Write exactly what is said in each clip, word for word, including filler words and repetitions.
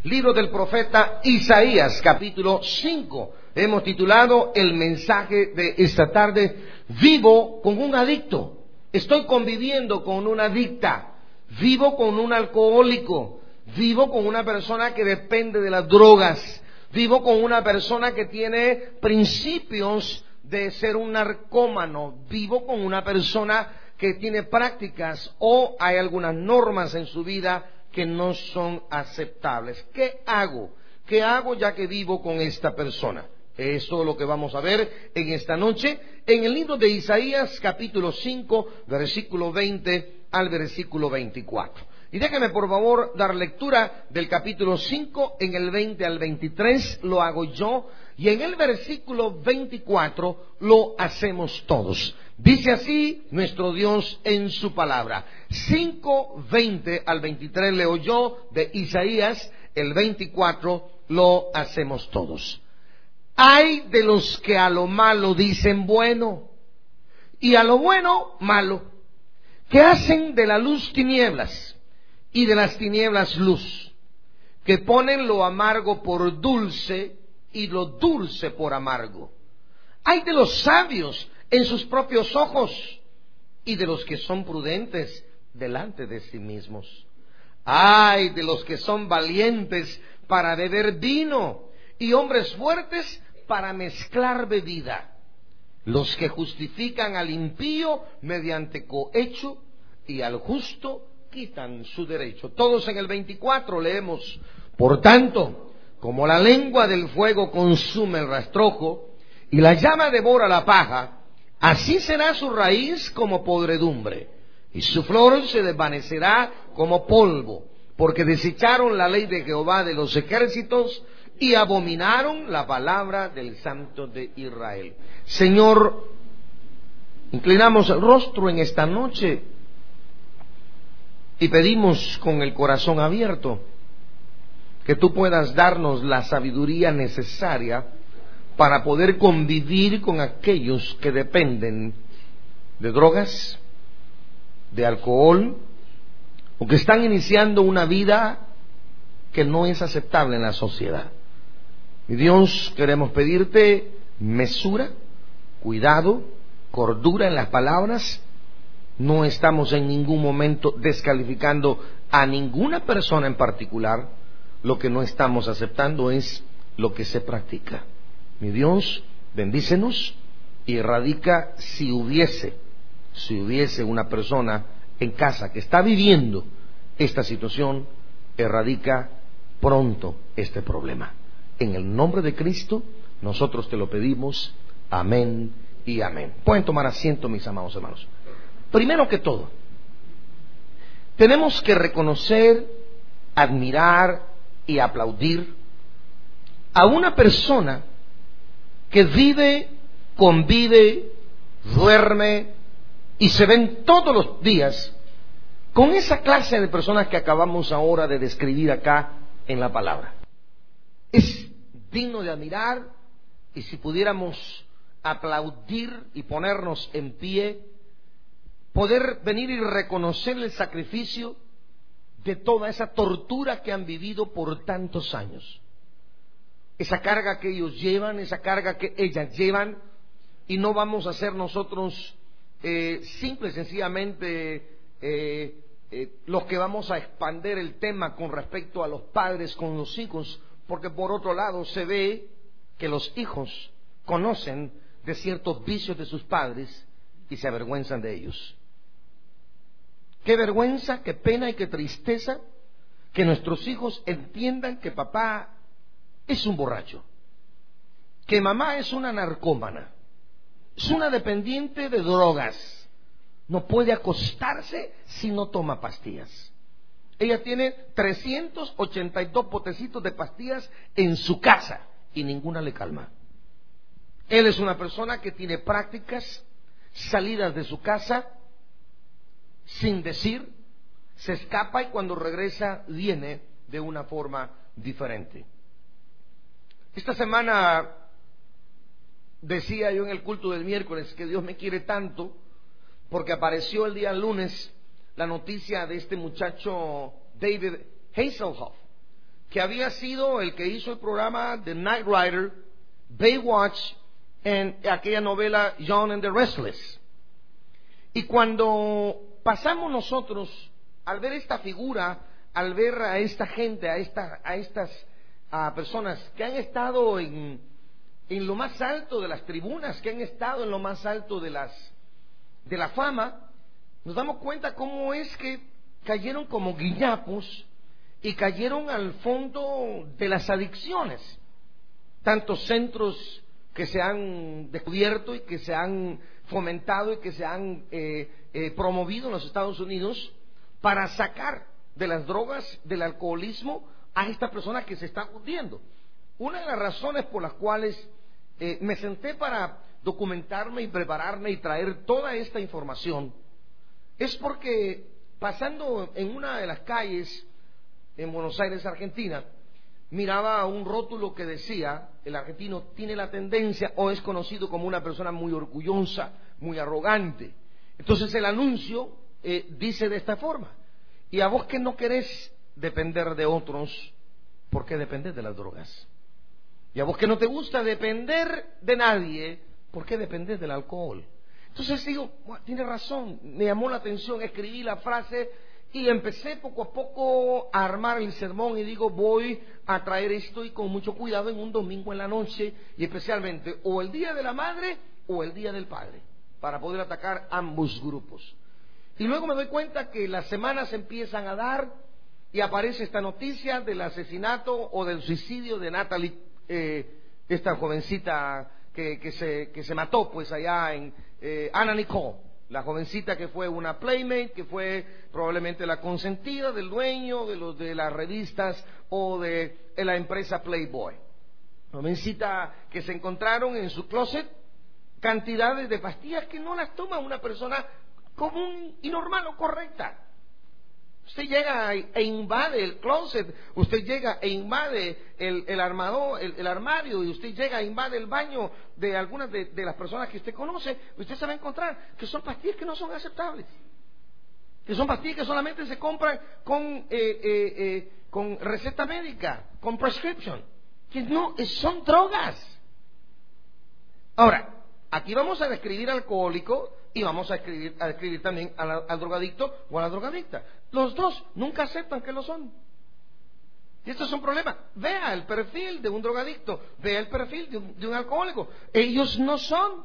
libro del profeta Isaías, capítulo cinco. Hemos titulado el mensaje de esta tarde: vivo con un adicto. Estoy conviviendo con una adicta. Vivo con un alcohólico. Vivo con una persona que depende de las drogas. Vivo con una persona que tiene principios de ser un narcómano. Vivo con una persona que tiene prácticas o hay algunas normas en su vida que no son aceptables. ¿Qué hago? ¿Qué hago ya que vivo con esta persona? Esto es lo que vamos a ver en esta noche en el libro de Isaías, capítulo cinco, versículo veinte al versículo veinticuatro. Y déjeme por favor dar lectura del capítulo cinco en el veinte al veintitrés, lo hago yo, y en el versículo veinticuatro lo hacemos todos. Dice así nuestro Dios en su palabra. cinco, veinte al veintitrés leo yo de Isaías, el veinticuatro lo hacemos todos. Ay de los que a lo malo dicen bueno, y a lo bueno malo, que hacen de la luz tinieblas, y de las tinieblas luz, que ponen lo amargo por dulce, y lo dulce por amargo. Ay de los sabios en sus propios ojos, y de los que son prudentes delante de sí mismos. Ay de los que son valientes para beber vino, y hombres fuertes para mezclar bebida, los que justifican al impío mediante cohecho, y al justo quitan su derecho. Todos en el veinticuatro leemos: por tanto, como la lengua del fuego consume el rastrojo, y la llama devora la paja, así será su raíz como podredumbre, y su flor se desvanecerá como polvo, porque desecharon la ley de Jehová de los ejércitos, y abominaron la palabra del Santo de Israel. Señor, inclinamos el rostro en esta noche y pedimos con el corazón abierto que tú puedas darnos la sabiduría necesaria para poder convivir con aquellos que dependen de drogas, de alcohol, o que están iniciando una vida que no es aceptable en la sociedad. Mi Dios, queremos pedirte mesura, cuidado, cordura en las palabras. No estamos en ningún momento descalificando a ninguna persona en particular. Lo que no estamos aceptando es lo que se practica. Mi Dios, bendícenos y erradica si hubiese, si hubiese una persona en casa que está viviendo esta situación, erradica pronto este problema. En el nombre de Cristo, nosotros te lo pedimos. Amén y amén. Pueden tomar asiento, mis amados hermanos. Primero que todo, tenemos que reconocer, admirar y aplaudir a una persona que vive, convive, duerme y se ven todos los días con esa clase de personas que acabamos ahora de describir acá en la palabra. Es digno de admirar, y si pudiéramos aplaudir y ponernos en pie, poder venir y reconocer el sacrificio de toda esa tortura que han vivido por tantos años. Esa carga que ellos llevan, esa carga que ellas llevan, y no vamos a ser nosotros eh, simple y sencillamente eh, eh, los que vamos a expander el tema con respecto a los padres con los hijos, porque por otro lado se ve que los hijos conocen de ciertos vicios de sus padres y se avergüenzan de ellos. Qué vergüenza, qué pena y qué tristeza que nuestros hijos entiendan que papá es un borracho, que mamá es una narcómana, es una dependiente de drogas, no puede acostarse si no toma pastillas. Ella tiene trescientos ochenta y dos potecitos de pastillas en su casa y ninguna le calma. Él es una persona que tiene prácticas, salidas de su casa sin decir, se escapa y cuando regresa viene de una forma diferente. Esta semana decía yo en el culto del miércoles que Dios me quiere tanto porque apareció el día lunes la noticia de este muchacho David Hasselhoff, que había sido el que hizo el programa The Knight Rider, Baywatch, en aquella novela Young and the Restless. Y cuando pasamos nosotros, al ver esta figura, al ver a esta gente, a, esta, a estas a personas que han estado en, en lo más alto de las tribunas, que han estado en lo más alto de las de la fama, nos damos cuenta cómo es que cayeron como guiñapos y cayeron al fondo de las adicciones. Tantos centros que se han descubierto y que se han fomentado y que se han eh, eh, promovido en los Estados Unidos para sacar de las drogas, del alcoholismo, a esta persona que se está hundiendo. Una de las razones por las cuales eh, me senté para documentarme y prepararme y traer toda esta información es porque pasando en una de las calles en Buenos Aires, Argentina, miraba un rótulo que decía: el argentino tiene la tendencia o es conocido como una persona muy orgullosa, muy arrogante. Entonces el anuncio eh, dice de esta forma: y a vos que no querés depender de otros, ¿por qué dependés de las drogas? Y a vos que no te gusta depender de nadie, ¿por qué dependés del alcohol? Entonces digo, bueno, tiene razón, me llamó la atención, escribí la frase y empecé poco a poco a armar el sermón y digo, voy a traer esto y con mucho cuidado en un domingo en la noche, y especialmente o el Día de la Madre o el Día del Padre, para poder atacar ambos grupos. Y luego me doy cuenta que las semanas empiezan a dar y aparece esta noticia del asesinato o del suicidio de Natalie, eh, esta jovencita que, que, se, que se mató pues allá en eh, Anna Nicole, la jovencita que fue una playmate, que fue probablemente la consentida del dueño de, los, de las revistas o de, de la empresa Playboy. Jovencita que se encontraron en su closet cantidades de pastillas que no las toma una persona común y normal o correcta. Usted llega e invade el closet, usted llega e invade el, el, armado, el, el armario, y usted llega e invade el baño de algunas de, de las personas que usted conoce, usted se va a encontrar que son pastillas que no son aceptables, que son pastillas que solamente se compran con, eh, eh, eh, con receta médica, con prescription, que no, son drogas. Ahora, aquí vamos a describir al alcohólico y vamos a escribir, a describir también al, al drogadicto o a la drogadicta. Los dos nunca aceptan que lo son. Y esto es un problema. Vea el perfil de un drogadicto, vea el perfil de un, de un alcohólico. Ellos no son.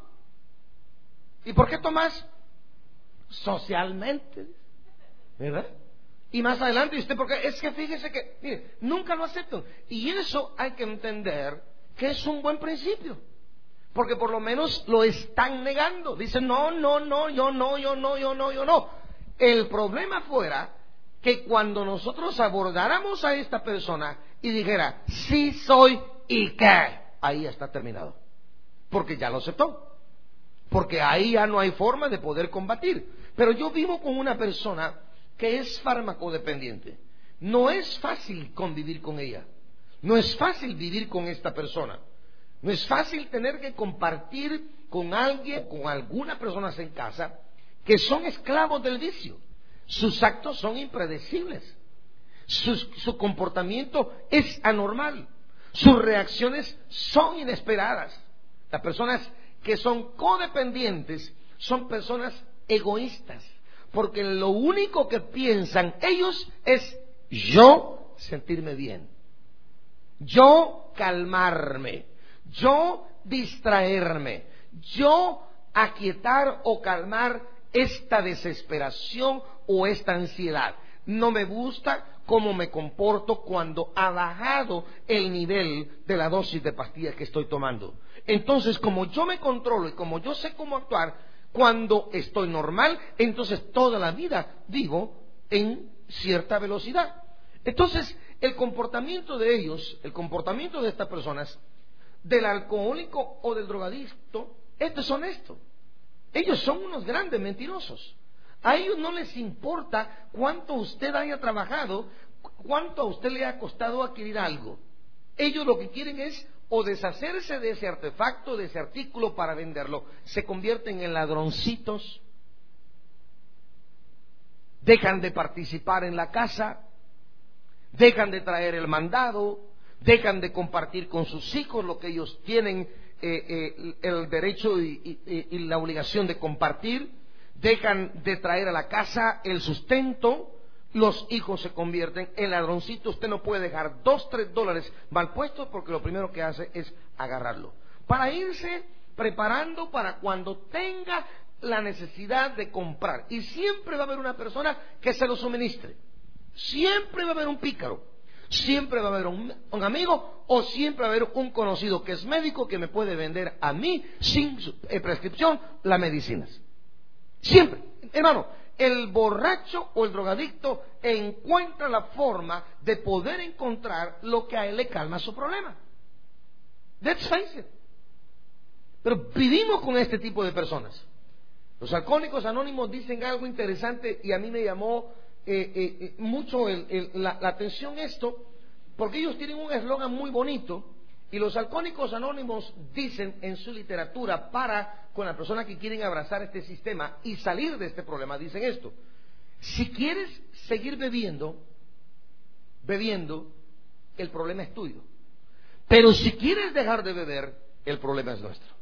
¿Y por qué tomas? Socialmente, ¿verdad? Y más adelante, usted, porque es que fíjese que, mire, nunca lo aceptan. Y eso hay que entender que es un buen principio. Porque por lo menos lo están negando. Dicen, no, no, no, yo no, yo no, yo no, yo no. El problema fuera que cuando nosotros abordáramos a esta persona y dijera, sí soy y qué, ahí está terminado. Porque ya lo aceptó. Porque ahí ya no hay forma de poder combatir. Pero yo vivo con una persona que es farmacodependiente. No es fácil convivir con ella. No es fácil vivir con esta persona. No es fácil tener que compartir con alguien, con algunas personas en casa que son esclavos del vicio. Sus actos son impredecibles. Su, su comportamiento es anormal. Sus reacciones son inesperadas. Las personas que son codependientes son personas egoístas, porque lo único que piensan ellos es yo sentirme bien, yo calmarme, yo distraerme, yo aquietar o calmar esta desesperación o esta ansiedad. No me gusta cómo me comporto cuando ha bajado el nivel de la dosis de pastillas que estoy tomando. Entonces, como yo me controlo y como yo sé cómo actuar cuando estoy normal, entonces toda la vida vivo en cierta velocidad. Entonces, el comportamiento de ellos, el comportamiento de estas personas, del alcohólico o del drogadicto, esto es honesto. Ellos son unos grandes mentirosos. A ellos no les importa cuánto usted haya trabajado, cuánto a usted le ha costado adquirir algo. Ellos lo que quieren es o deshacerse de ese artefacto, de ese artículo para venderlo. Se convierten en ladroncitos, dejan de participar en la casa, dejan de traer el mandado, dejan de compartir con sus hijos lo que ellos tienen eh, eh, el derecho y, y, y la obligación de compartir, dejan de traer a la casa el sustento. Los hijos se convierten en ladroncitos. Usted no puede dejar dos, tres dólares mal puestos porque lo primero que hace es agarrarlo, para irse preparando para cuando tenga la necesidad de comprar. Y siempre va a haber una persona que se lo suministre. Siempre va a haber un pícaro. Siempre va a haber un, un amigo, o siempre va a haber un conocido que es médico que me puede vender a mí sin eh, prescripción las medicinas. Siempre, hermano. El borracho o el drogadicto encuentra la forma de poder encontrar lo que a él le calma su problema. Let's face it. Pero vivimos con este tipo de personas. Los alcohólicos anónimos dicen algo interesante y a mí me llamó eh, eh, mucho el, el, la, la atención esto, porque ellos tienen un eslogan muy bonito. Y los alcohólicos anónimos dicen en su literatura para con las personas que quieren abrazar este sistema y salir de este problema, dicen esto: si quieres seguir bebiendo, bebiendo, el problema es tuyo. Pero si quieres dejar de beber, el problema es nuestro.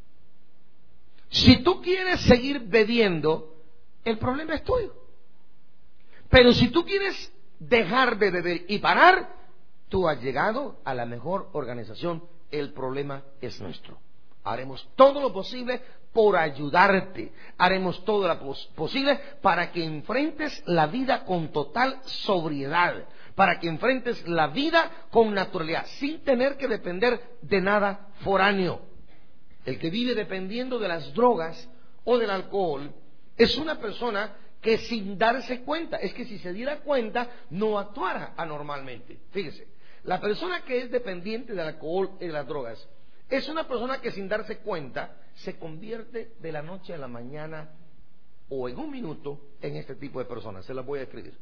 Si tú quieres seguir bebiendo, el problema es tuyo. Pero si tú quieres dejar de beber y parar, tú has llegado a la mejor organización, el problema es nuestro. Haremos todo lo posible por ayudarte. Haremos todo lo pos- posible para que enfrentes la vida con total sobriedad, para que enfrentes la vida con naturalidad, sin tener que depender de nada foráneo. El que vive dependiendo de las drogas o del alcohol es una persona que sin darse cuenta, es que si se diera cuenta, no actuara anormalmente. Fíjese, la persona que es dependiente del alcohol y de las drogas es una persona que sin darse cuenta se convierte de la noche a la mañana o en un minuto en este tipo de personas. Se las voy a escribir.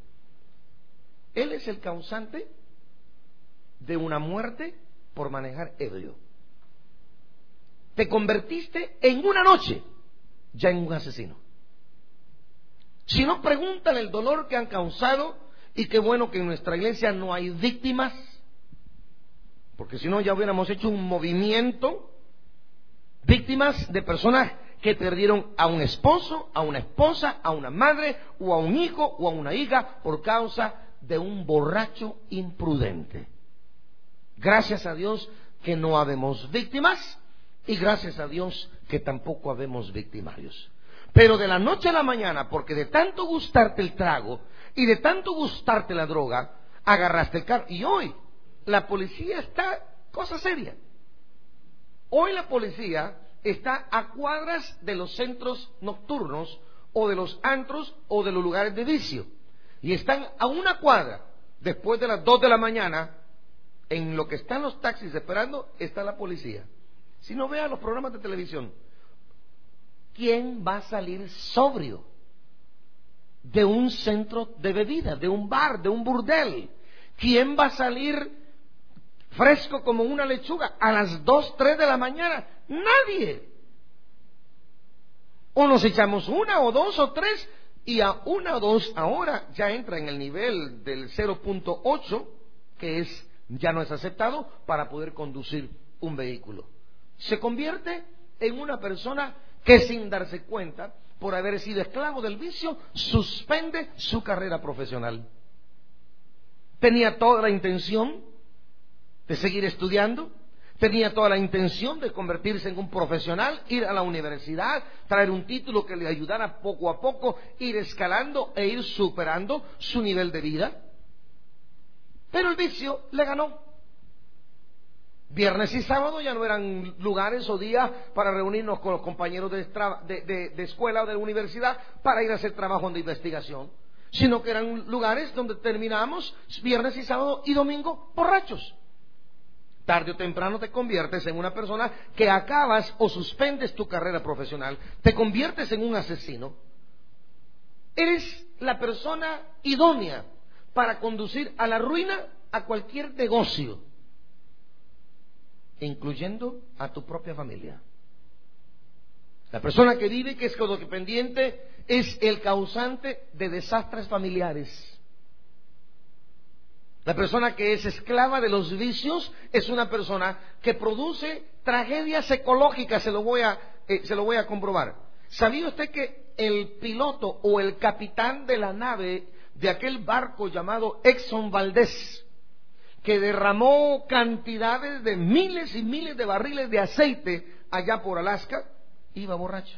Él es el causante de una muerte por manejar ebrio. Te convertiste en una noche ya en un asesino. Si no, pregúntale el dolor que han causado, y qué bueno que en nuestra iglesia no hay víctimas, porque si no ya hubiéramos hecho un movimiento, víctimas de personas que perdieron a un esposo, a una esposa, a una madre, o a un hijo, o a una hija, por causa de un borracho imprudente. Gracias a Dios que no habemos víctimas, y gracias a Dios que tampoco habemos victimarios. Pero de la noche a la mañana, porque de tanto gustarte el trago y de tanto gustarte la droga, agarraste el carro. Y hoy la policía está, cosa seria. Hoy la policía está a cuadras de los centros nocturnos o de los antros o de los lugares de vicio. Y están a una cuadra. Después de las dos de la mañana, en lo que están los taxis esperando, está la policía. Si no, vea los programas de televisión. ¿Quién va a salir sobrio de un centro de bebida, de un bar, de un burdel? ¿Quién va a salir fresco como una lechuga a las dos, tres de la mañana? Nadie. O nos echamos una o dos o tres, y a una o dos ahora ya entra en el nivel del cero punto ocho, que es ya no es aceptado para poder conducir un vehículo. Se convierte en una persona que sin darse cuenta, por haber sido esclavo del vicio, suspende su carrera profesional. Tenía toda la intención de seguir estudiando, tenía toda la intención de convertirse en un profesional, ir a la universidad, traer un título que le ayudara poco a poco, ir escalando e ir superando su nivel de vida. Pero el vicio le ganó. Viernes y sábado ya no eran lugares o días para reunirnos con los compañeros de, de, de, de escuela o de universidad para ir a hacer trabajo de investigación, sino que eran lugares donde terminamos viernes y sábado y domingo borrachos. Tarde o temprano te conviertes en una persona que acabas o suspendes tu carrera profesional, te conviertes en un asesino. Eres la persona idónea para conducir a la ruina a cualquier negocio, incluyendo a tu propia familia. La persona que vive, que es codependiente, es el causante de desastres familiares. La persona que es esclava de los vicios es una persona que produce tragedias ecológicas. Se lo voy a, eh, se lo voy a comprobar. ¿Sabía usted que el piloto o el capitán de la nave de aquel barco llamado Exxon Valdez, que derramó cantidades de miles y miles de barriles de aceite allá por Alaska, iba borracho?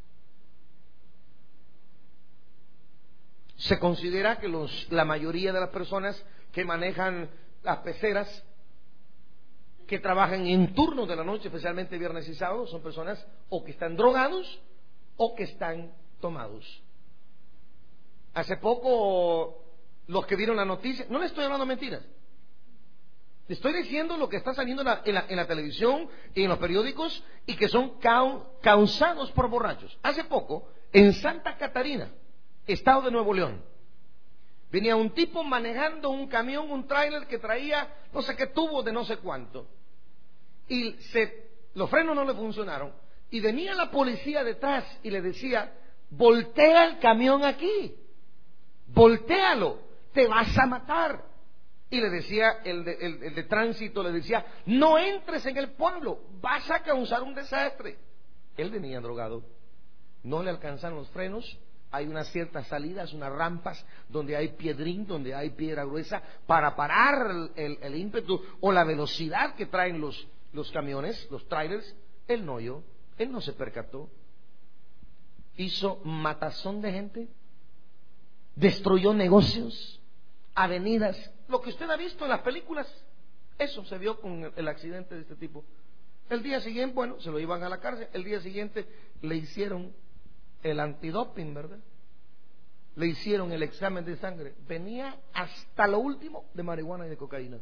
Se considera que los, la mayoría de las personas que manejan las peceras, que trabajan en turnos de la noche, especialmente viernes y sábado, son personas o que están drogados o que están tomados. Hace poco, los que vieron la noticia, no le estoy hablando mentiras, le estoy diciendo lo que está saliendo en la, en la, en la televisión y en los periódicos, y que son cau, causados por borrachos. Hace poco, en Santa Catarina, estado de Nuevo León, venía un tipo manejando un camión, un tráiler que traía no sé qué tubo de no sé cuánto, y se, los frenos no le funcionaron, y venía la policía detrás y le decía: voltea el camión aquí, voltéalo, te vas a matar. Y le decía el de, el, el de tránsito, le decía: no entres en el pueblo, vas a causar un desastre. Él venía drogado, no le alcanzaron los frenos. Hay unas ciertas salidas, unas rampas donde hay piedrín, donde hay piedra gruesa, para parar el, el, el ímpetu o la velocidad que traen los, los camiones, los trailers. Él no oyó, él no se percató. Hizo matazón de gente, destruyó negocios, avenidas, lo que usted ha visto en las películas. Eso se vio con el accidente de este tipo. El día siguiente, bueno, se lo iban a la cárcel. El día siguiente le hicieron el antidoping, ¿verdad? Le hicieron el examen de sangre. Venía hasta lo último de marihuana y de cocaína.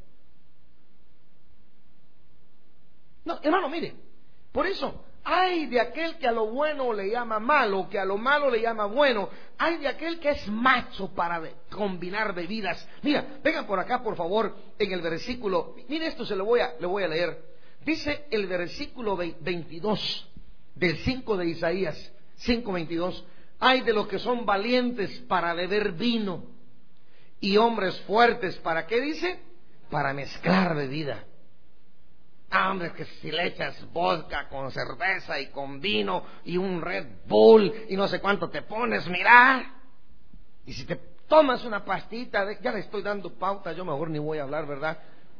No, hermano, mire, por eso, hay de aquel que a lo bueno le llama malo, que a lo malo le llama bueno. Hay de aquel que es macho para de, combinar bebidas. Mira, vengan por acá, por favor, en el versículo. Mire esto, se lo voy a, le voy a leer. Dice el versículo veintidós del cinco de Isaías, cinco veintidós. Hay de los que son valientes para beber vino y hombres fuertes, ¿para qué dice? Para mezclar bebida. Ah, hombre, que si le echas vodka con cerveza y con vino y un Red Bull y no sé cuánto te pones, mira. Y si te tomas una pastita, de, ya le estoy dando pauta, yo mejor ni voy a hablar, ¿verdad?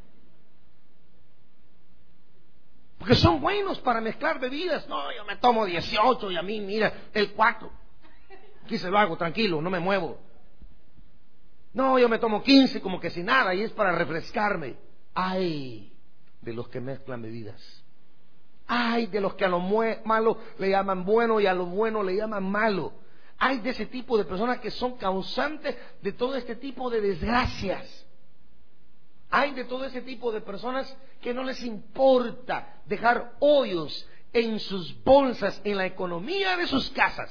Porque son buenos para mezclar bebidas. No, yo me tomo dieciocho y a mí, mira, el cuatro. Aquí se lo hago tranquilo, no me muevo. No, yo me tomo quince como que sin nada y es para refrescarme. Ay, de los que mezclan bebidas. Ay, de los que a lo malo le llaman bueno y a lo bueno le llaman malo. Hay de ese tipo de personas que son causantes de todo este tipo de desgracias. Hay de todo ese tipo de personas que no les importa dejar hoyos en sus bolsas, en la economía de sus casas.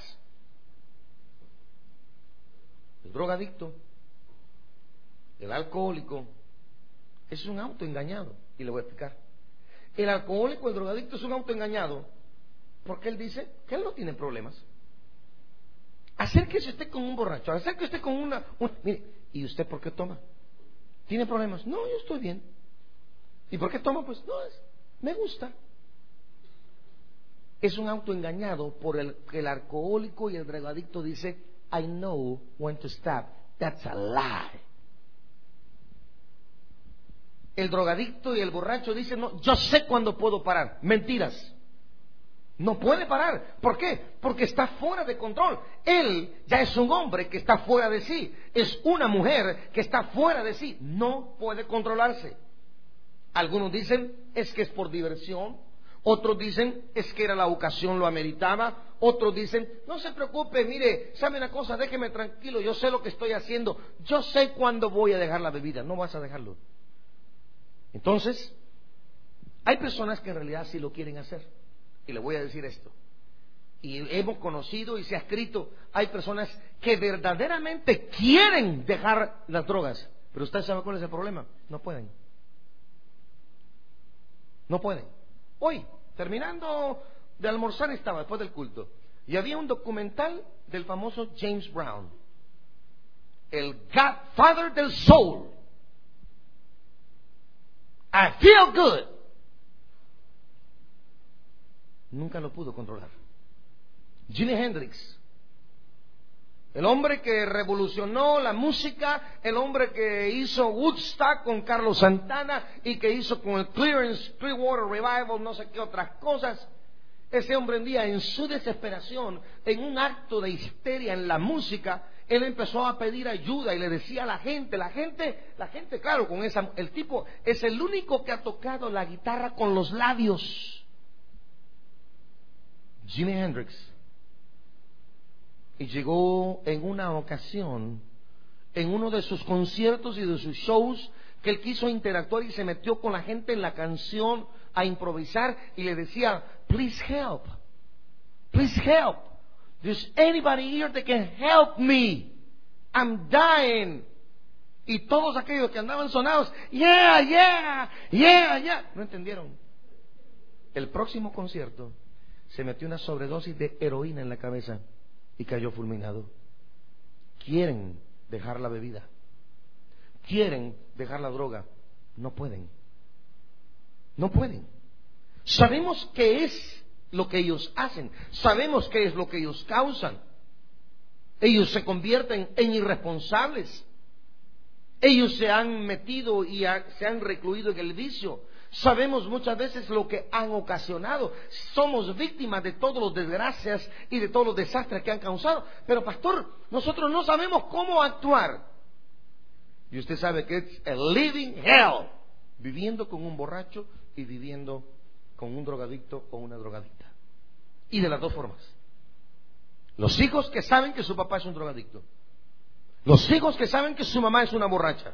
El drogadicto, el alcohólico, es un autoengañado. Y le voy a explicar. El alcohólico, el drogadicto es un autoengañado porque él dice que él no tiene problemas. Acérquese usted con un borracho, acérquese usted con una... Un, mire, ¿y usted por qué toma? ¿Tiene problemas? No, yo estoy bien. ¿Y por qué toma? Pues no, es, me gusta. Es un autoengañado por el que el alcohólico y el drogadicto dice: I know when to stop. That's a lie. El drogadicto y el borracho dicen: no, yo sé cuándo puedo parar. Mentiras. No puede parar. ¿Por qué? Porque está fuera de control. Él ya es un hombre que está fuera de sí. Es una mujer que está fuera de sí. No puede controlarse. Algunos dicen es que es por diversión. Otros dicen es que era la ocasión, lo ameritaba. Otros dicen: no se preocupe, mire, sabe una cosa, déjeme tranquilo, yo sé lo que estoy haciendo. Yo sé cuándo voy a dejar la bebida. No vas a dejarlo. Entonces, hay personas que en realidad sí lo quieren hacer. Y le voy a decir esto. Y hemos conocido y se ha escrito, hay personas que verdaderamente quieren dejar las drogas. Pero usted sabe cuál es el problema. No pueden. No pueden. Hoy, terminando de almorzar, estaba después del culto. Y había un documental del famoso James Brown. El Godfather del Soul. I feel good. Nunca lo pudo controlar. Jimi Hendrix, el hombre que revolucionó la música, el hombre que hizo Woodstock con Carlos Santana y que hizo con el Clearance Clearwater Revival, no sé qué otras cosas. Ese hombre un día, en su desesperación, en un acto de histeria en la música, él empezó a pedir ayuda y le decía a la gente, la gente, la gente, claro, con esa, el tipo es el único que ha tocado la guitarra con los labios. Jimi Hendrix. Y llegó en una ocasión, en uno de sus conciertos y de sus shows, que él quiso interactuar y se metió con la gente en la canción a improvisar y le decía, please help, please help. There's anybody here that can help me. I'm dying. Y todos aquellos que andaban sonados, yeah, yeah, yeah, yeah, no entendieron. El próximo concierto se metió una sobredosis de heroína en la cabeza y cayó fulminado. Quieren dejar la bebida, quieren dejar la droga, no pueden. No pueden. Sabemos qué es lo que ellos hacen, sabemos qué es lo que ellos causan. Ellos se convierten en irresponsables. Ellos se han metido y ha, se han recluido en el vicio. Sabemos muchas veces lo que han ocasionado. Somos víctimas de todas las desgracias y de todos los desastres que han causado. Pero pastor, nosotros no sabemos cómo actuar. Y usted sabe que es el living hell, viviendo con un borracho y viviendo con un drogadicto o una drogadicta. Y de las dos formas. Los hijos que saben que su papá es un drogadicto. Los hijos que saben que su mamá es una borracha.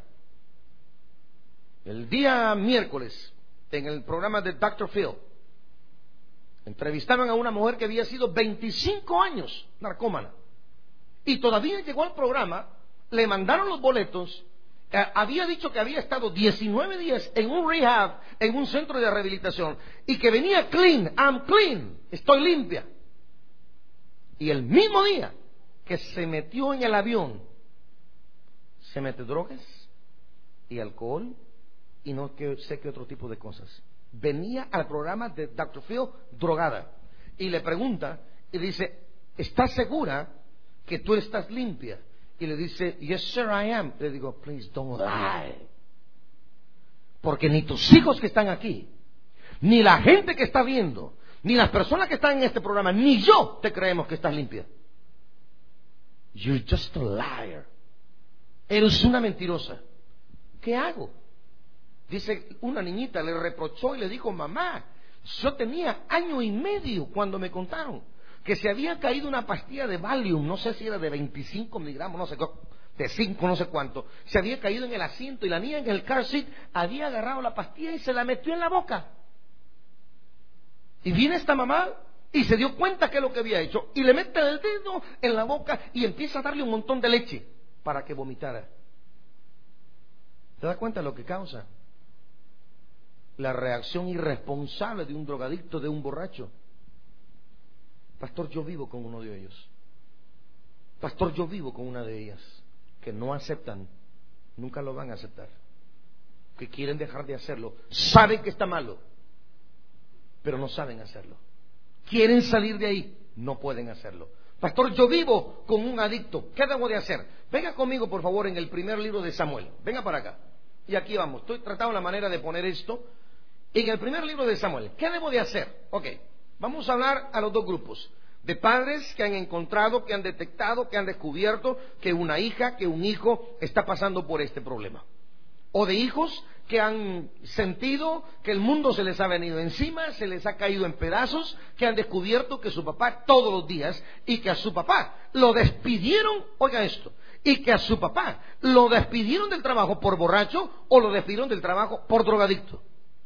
El día miércoles, en el programa de doctor Phil, entrevistaban a una mujer que había sido veinticinco años narcómana. Y todavía llegó al programa, le mandaron los boletos. Eh, había dicho que había estado diecinueve días en un rehab, en un centro de rehabilitación, y que venía clean, I'm clean, estoy limpia. Y el mismo día que se metió en el avión, se mete drogas y alcohol y no que, sé qué otro tipo de cosas. Venía al programa de doctor Phil drogada y le pregunta y dice, ¿estás segura que tú estás limpia? Y le dice, yes sir I am. Le digo, please don't lie. Porque ni tus hijos que están aquí, ni la gente que está viendo, ni las personas que están en este programa, ni yo te creemos que estás limpia. You're just a liar. Eres una mentirosa. ¿Qué hago? Dice, una niñita le reprochó y le dijo, mamá, yo tenía año y medio cuando me contaron que se había caído una pastilla de Valium, no sé si era de veinticinco miligramos, no sé, de cinco, no sé cuánto, se había caído en el asiento y la niña en el car seat había agarrado la pastilla y se la metió en la boca. Y viene esta mamá y se dio cuenta que es lo que había hecho y le mete el dedo en la boca y empieza a darle un montón de leche para que vomitara. ¿Te das cuenta de lo que causa? La reacción irresponsable de un drogadicto, de un borracho. Pastor, yo vivo con uno de ellos. Pastor, yo vivo con una de ellas que no aceptan, nunca lo van a aceptar, que quieren dejar de hacerlo, saben que está malo, pero no saben hacerlo. Quieren salir de ahí, no pueden hacerlo. Pastor, yo vivo con un adicto, ¿qué debo de hacer? Venga conmigo, por favor, en el primer libro de Samuel. Venga para acá. Y aquí vamos. Estoy tratando la manera de poner esto. En el primer libro de Samuel, ¿qué debo de hacer? Ok, vamos a hablar a los dos grupos. De padres que han encontrado, que han detectado, que han descubierto que una hija, que un hijo está pasando por este problema. O de hijos que han sentido que el mundo se les ha venido encima, se les ha caído en pedazos, que han descubierto que su papá todos los días, y que a su papá lo despidieron, oiga esto, y que a su papá lo despidieron del trabajo por borracho o lo despidieron del trabajo por drogadicto.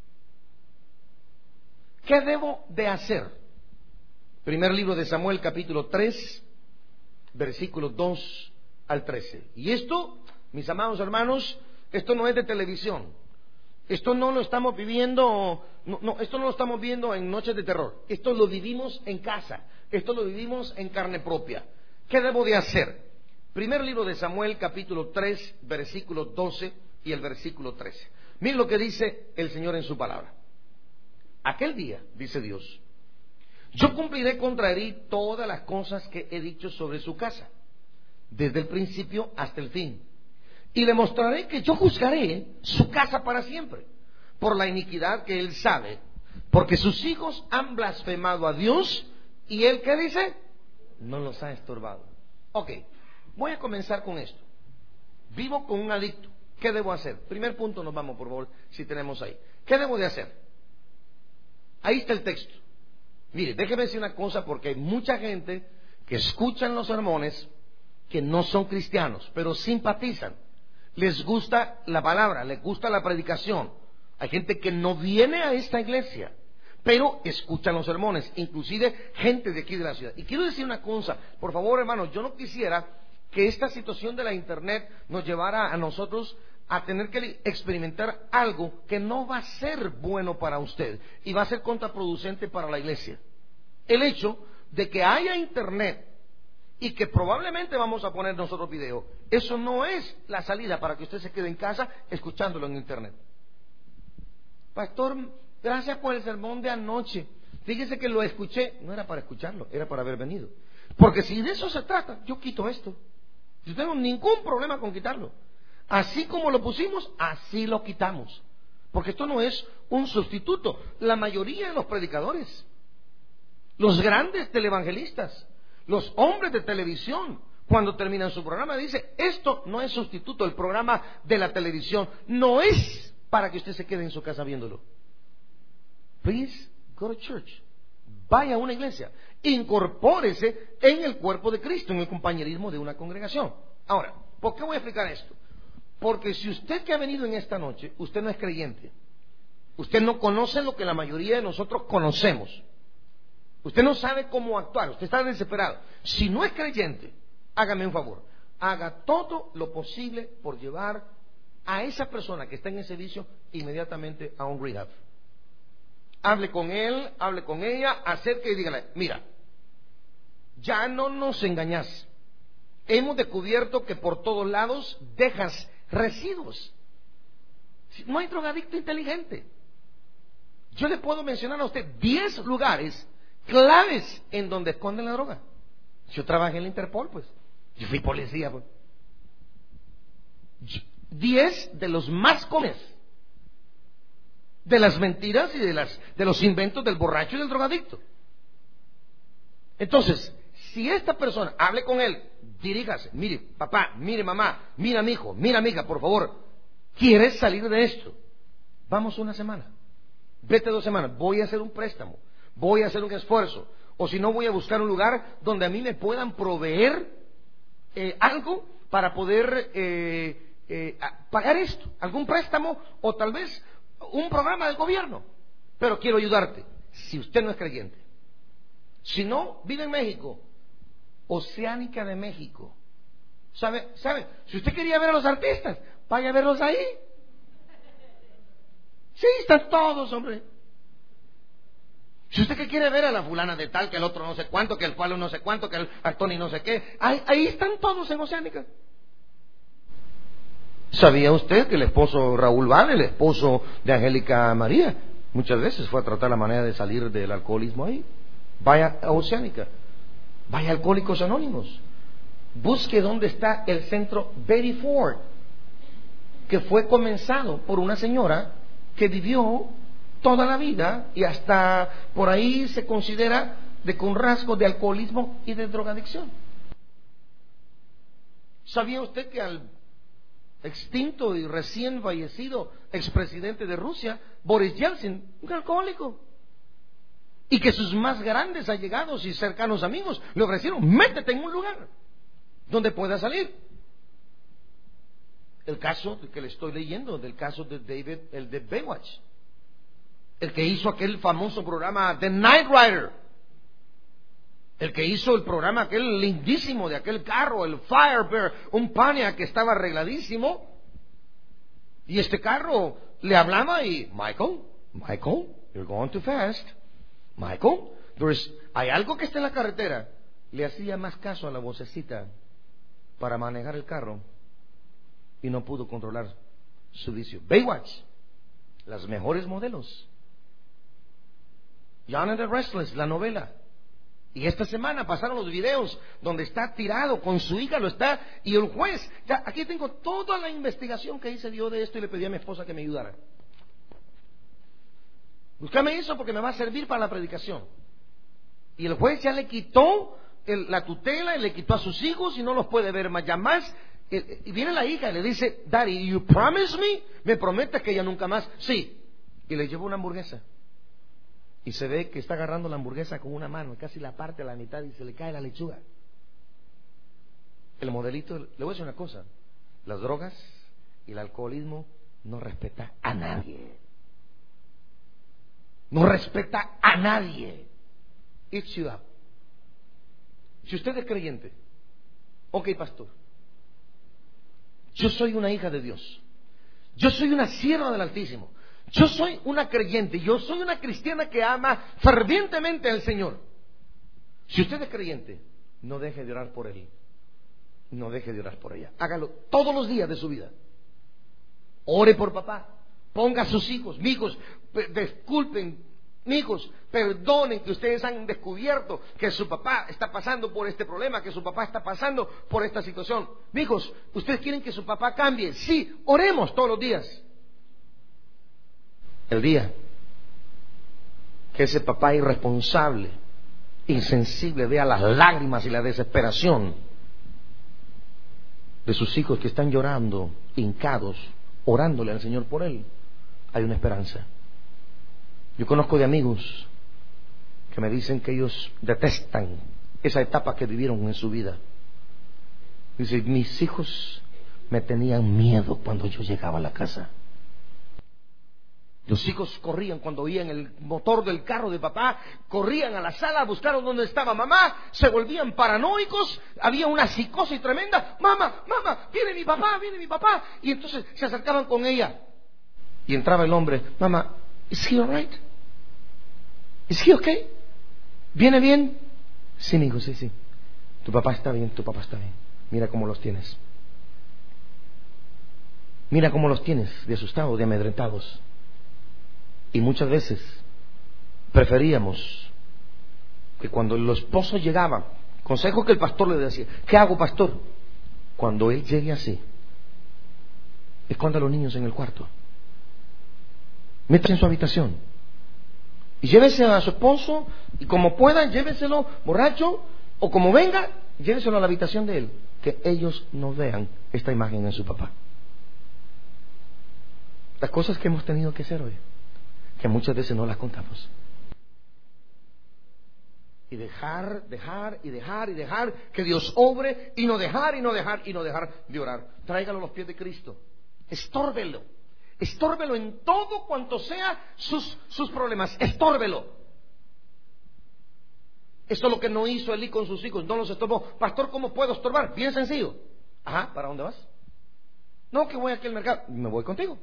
¿Qué debo de hacer? Primer libro de Samuel, capítulo tres, versículos dos al trece. Y esto, mis amados hermanos, esto no es de televisión. Esto no lo estamos viviendo, no, no, esto no lo estamos viendo en noches de terror. Esto lo vivimos en casa. Esto lo vivimos en carne propia. ¿Qué debo de hacer? Primer libro de Samuel, capítulo tres, versículo doce y el versículo trece. Miren lo que dice el Señor en su palabra. Aquel día, dice Dios, yo cumpliré contra él todas las cosas que he dicho sobre su casa, desde el principio hasta el fin. Y le mostraré que yo juzgaré su casa para siempre, por la iniquidad que él sabe, porque sus hijos han blasfemado a Dios, y él, ¿qué dice? No los ha estorbado. Ok, voy a comenzar con esto. Vivo con un adicto. ¿Qué debo hacer? Primer punto, nos vamos, por favor, si tenemos ahí. ¿Qué debo de hacer? Ahí está el texto. Mire, déjeme decir una cosa, porque hay mucha gente que escuchan los sermones que no son cristianos, pero simpatizan. Les gusta la palabra, les gusta la predicación. Hay gente que no viene a esta iglesia, pero escuchan los sermones, inclusive gente de aquí de la ciudad. Y quiero decir una cosa, por favor, hermanos, yo no quisiera que esta situación de la internet nos llevara a nosotros a tener que experimentar algo que no va a ser bueno para usted y va a ser contraproducente para la iglesia. El hecho de que haya internet y que probablemente vamos a poner nosotros video, eso no es la salida para que usted se quede en casa escuchándolo en internet. Pastor, gracias por el sermón de anoche. Fíjese que lo escuché, no era para escucharlo, era para haber venido. Porque si de eso se trata, yo quito esto. Yo no tengo ningún problema con quitarlo. Así como lo pusimos, así lo quitamos. Porque esto no es un sustituto. La mayoría de los predicadores, los grandes televangelistas, los hombres de televisión, cuando terminan su programa, dicen, esto no es sustituto. El programa de la televisión no es para que usted se quede en su casa viéndolo. Please go to church. Vaya a una iglesia. Incorpórese en el cuerpo de Cristo, en el compañerismo de una congregación. Ahora, ¿por qué voy a explicar esto? Porque si usted que ha venido en esta noche, usted no es creyente, usted no conoce lo que la mayoría de nosotros conocemos, usted no sabe cómo actuar, usted está desesperado. Si no es creyente, hágame un favor, haga todo lo posible por llevar a esa persona que está en ese vicio inmediatamente a un rehab. Hable con él, hable con ella, acerque y dígale, mira, ya no nos engañás. Hemos descubierto que por todos lados dejas residuos. No hay drogadicto inteligente. Yo le puedo mencionar a usted diez lugares claves en donde esconden la droga. Yo trabajé en la Interpol, pues. Yo fui policía, pues. Diez de los más comunes de las mentiras y de las de los inventos del borracho y del drogadicto. Entonces, si esta persona, hable con él, diríjase, mire papá, mire mamá, mira mi hijo, mira amiga, por favor, ¿quieres salir de esto? Vamos una semana, vete dos semanas, voy a hacer un préstamo, voy a hacer un esfuerzo, o si no voy a buscar un lugar donde a mí me puedan proveer eh, algo para poder eh, eh, pagar esto, algún préstamo o tal vez un programa del gobierno, pero quiero ayudarte. Si usted no es creyente, si no vive en México, Oceánica de México, ¿sabe? ¿Sabe? Si usted quería ver a los artistas, vaya a verlos ahí. Sí, están todos, hombre. Si usted que quiere ver a la fulana de tal, que el otro no sé cuánto, que el Pablo no sé cuánto, que el Artoni no sé qué, ahí, ahí están todos en Oceánica. ¿Sabía usted que el esposo Raúl Vale, el esposo de Angélica María, muchas veces fue a tratar la manera de salir del alcoholismo ahí? Vaya a Oceánica, vaya a Alcohólicos Anónimos, busque dónde está el centro Betty Ford, que fue comenzado por una señora que vivió toda la vida y hasta por ahí se considera de con rasgos de alcoholismo y de drogadicción. ¿Sabía usted que al extinto y recién fallecido expresidente de Rusia, Boris Yeltsin, un alcohólico, y que sus más grandes allegados y cercanos amigos le ofrecieron, métete en un lugar donde pueda salir? El caso que le estoy leyendo, del caso de David, el de Baywatch, el que hizo aquel famoso programa The Knight Rider, el que hizo el programa aquel lindísimo de aquel carro, el Firebird, un Pontiac que estaba arregladísimo, y este carro le hablaba y, Michael, Michael, you're going too fast, Michael, there's, hay algo que está en la carretera. Le hacía más caso a la vocecita para manejar el carro y no pudo controlar su vicio. Baywatch, las mejores modelos. Young and the Restless, la novela. Y esta semana pasaron los videos donde está tirado con su hija, lo está, y el juez, ya aquí tengo toda la investigación que hice yo de esto y le pedí a mi esposa que me ayudara. Búscame eso porque me va a servir para la predicación. Y el juez ya le quitó el, la tutela, y le quitó a sus hijos y no los puede ver más, ya más. Y viene la hija y le dice, Daddy, you promise me, me prometes que ella nunca más. Sí. Y le llevó una hamburguesa. Y se ve que está agarrando la hamburguesa con una mano, casi la parte a la mitad, y se le cae la lechuga. El modelito, le voy a decir una cosa: las drogas y el alcoholismo no respeta a nadie. No respeta a nadie. It's you up. Si usted es creyente, ok, pastor, yo soy una hija de Dios, yo soy una sierva del Altísimo, yo soy una creyente, yo soy una cristiana que ama fervientemente al Señor. Si usted es creyente, no deje de orar por él, no deje de orar por ella. Hágalo todos los días de su vida. Ore por papá, ponga a sus hijos, mijos, disculpen, mijos, perdonen que ustedes han descubierto que su papá está pasando por este problema, que su papá está pasando por esta situación. Mijos, ustedes quieren que su papá cambie. Sí, oremos todos los días. El día que ese papá irresponsable, insensible, vea las lágrimas y la desesperación de sus hijos que están llorando, hincados, orándole al Señor por él, hay una esperanza. Yo conozco de amigos que me dicen que ellos detestan esa etapa que vivieron en su vida. Dice, mis hijos me tenían miedo cuando yo llegaba a la casa. Los hijos corrían cuando oían el motor del carro de papá, corrían a la sala, buscaron dónde estaba mamá, se volvían paranoicos, había una psicosis tremenda. Mamá, mamá, viene mi papá, viene mi papá. Y entonces se acercaban con ella. Y entraba el hombre, mamá, ¿is he alright? ¿Is he okay? ¿Viene bien? Sí, mi hijo, sí, sí. Tu papá está bien, tu papá está bien. Mira cómo los tienes. Mira cómo los tienes, de asustados, de amedrentados. Y muchas veces preferíamos que cuando el esposo llegaba, consejo que el pastor le decía, ¿qué hago, pastor? Cuando él llegue así, esconda a los niños en el cuarto, métase en su habitación y llévese a su esposo, y como pueda, lléveselo borracho, o como venga, lléveselo a la habitación de él, que ellos no vean esta imagen en su papá. Las cosas que hemos tenido que hacer hoy, que muchas veces no las contamos. Y dejar, dejar y dejar y dejar que Dios obre, y no dejar y no dejar y no dejar de orar. Tráigalo a los pies de Cristo. Estórbelo. Estórbelo en todo cuanto sea sus, sus problemas. Estórbelo. Esto es lo que no hizo Elí con sus hijos. No los estorbó. Pastor, ¿cómo puedo estorbar? Bien sencillo. Ajá, ¿para dónde vas? No, que voy aquí al mercado. Me voy contigo.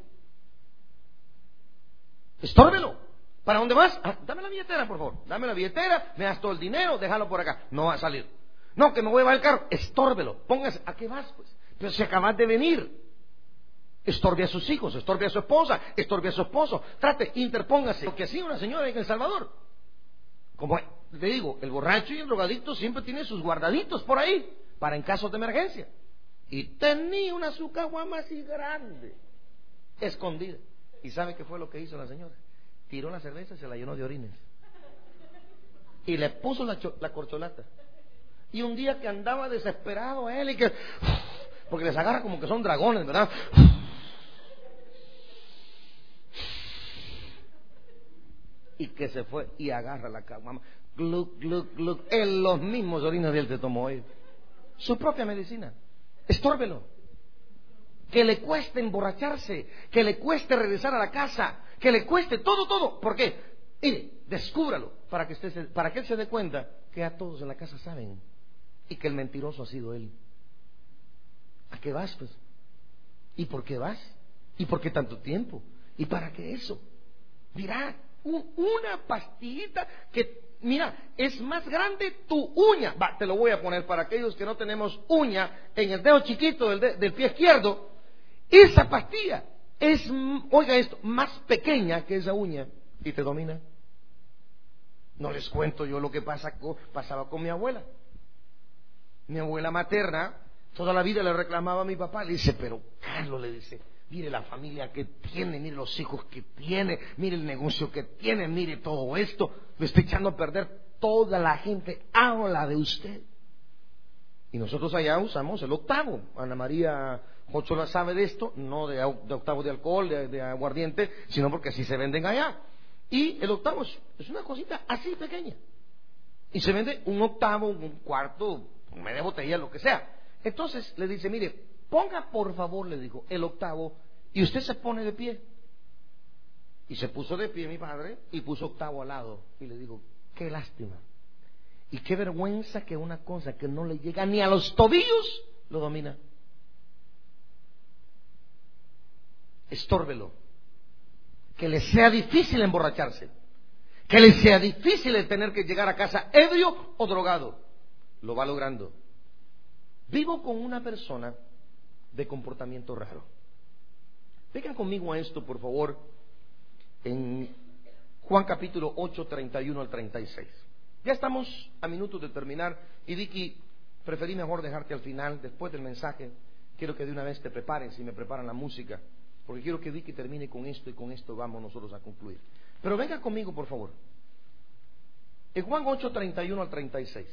Estórbelo. ¿Para dónde vas? Ah, dame la billetera, por favor. Dame la billetera, me das todo el dinero, déjalo por acá. No va a salir. No, que me voy a llevar el carro. Estórbelo. Póngase. ¿A qué vas, pues? Pero si acabas de venir. Estorbe a sus hijos, estorbe a su esposa, estorbe a su esposo. Trate, interpóngase. Lo que hacía una señora en El Salvador. Como le digo, el borracho y el drogadicto siempre tienen sus guardaditos por ahí, para en casos de emergencia. Y tenía una caguama así grande, escondida. ¿Y sabe qué fue lo que hizo la señora? Tiró la cerveza y se la llenó de orines. Y le puso la, cho- la corcholata. Y un día que andaba desesperado a él y que... porque les agarra como que son dragones, ¿verdad? Y que se fue y agarra la caguama. Gluc, gluc, gluc. En los mismos orines de él se tomó él. Su propia medicina. Estórbelo. Que le cueste emborracharse, que le cueste regresar a la casa, que le cueste todo, todo. ¿Por qué? Mire, descúbralo para que, usted se, para que él se dé cuenta que a todos en la casa saben y que el mentiroso ha sido él. ¿A qué vas, pues? ¿Y por qué vas? ¿Y por qué tanto tiempo? ¿Y para qué eso? Mira, un, una pastillita que, mira, es más grande tu uña. Va, te lo voy a poner para aquellos que no tenemos uña en el dedo chiquito del, de, del pie izquierdo. Esa pastilla es, oiga esto, más pequeña que esa uña y te domina. No les cuento yo lo que pasa, pasaba con mi abuela. Mi abuela materna, toda la vida le reclamaba a mi papá. Le dice, pero Carlos, le dice, mire la familia que tiene, mire los hijos que tiene, mire el negocio que tiene, mire todo esto. Lo está echando a perder. Toda la gente habla de usted. Y nosotros allá usamos el octavo. Ana María Jochola sabe de esto, no de, de octavo de alcohol, de, de aguardiente, sino porque así se venden allá. Y el octavo es, es una cosita así pequeña. Y se vende un octavo, un cuarto, media botella, lo que sea. Entonces le dice, mire, ponga por favor, le dijo, el octavo, y usted se pone de pie. Y se puso de pie mi padre y puso octavo al lado. Y le digo, qué lástima. Y qué vergüenza que una cosa que no le llega ni a los tobillos lo domina. Estórbelo. Que le sea difícil emborracharse. Que le sea difícil el tener que llegar a casa ebrio o drogado. Lo va logrando. Vivo con una persona de comportamiento raro. Vengan conmigo a esto, por favor, en Juan capítulo ocho, treinta y uno al treinta y seis. Ya estamos a minutos de terminar y Vicky, preferí mejor dejarte al final, después del mensaje. Quiero que de una vez te prepares y me preparan la música, porque quiero que Vicky termine con esto y con esto vamos nosotros a concluir. Pero venga conmigo, por favor. En Juan ocho, treinta y uno al treinta y seis.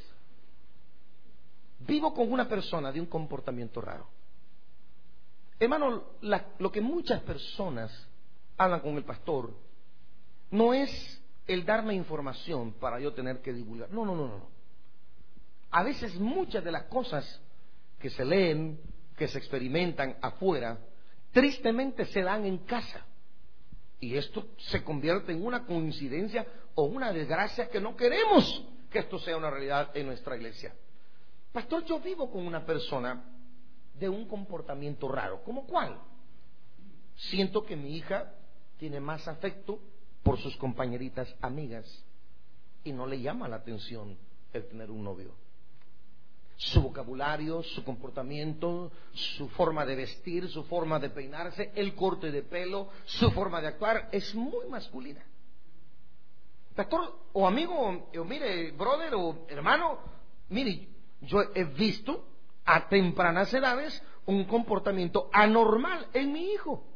Vivo con una persona de un comportamiento raro. Hermano, la, lo que muchas personas hablan con el pastor no es el darme información para yo tener que divulgar. No, no, no, no. A veces muchas de las cosas que se leen, que se experimentan afuera, tristemente se dan en casa. Y esto se convierte en una coincidencia o una desgracia que no queremos que esto sea una realidad en nuestra iglesia. Pastor, yo vivo con una persona de un comportamiento raro. ¿Cómo cuál? Siento que mi hija tiene más afecto por sus compañeritas amigas y no le llama la atención el tener un novio. Su vocabulario, su comportamiento, su forma de vestir, su forma de peinarse, el corte de pelo, su forma de actuar es muy masculina. Pastor, o amigo, o mire, brother o hermano, mire, yo he visto a tempranas edades un comportamiento anormal en mi hijo.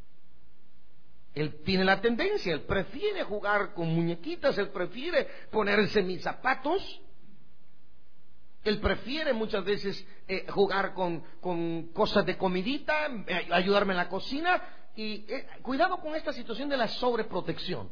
Él tiene la tendencia, él prefiere jugar con muñequitas, él prefiere ponerse mis zapatos, él prefiere muchas veces eh, jugar con, con cosas de comidita, eh, ayudarme en la cocina, y eh, cuidado con esta situación de la sobreprotección.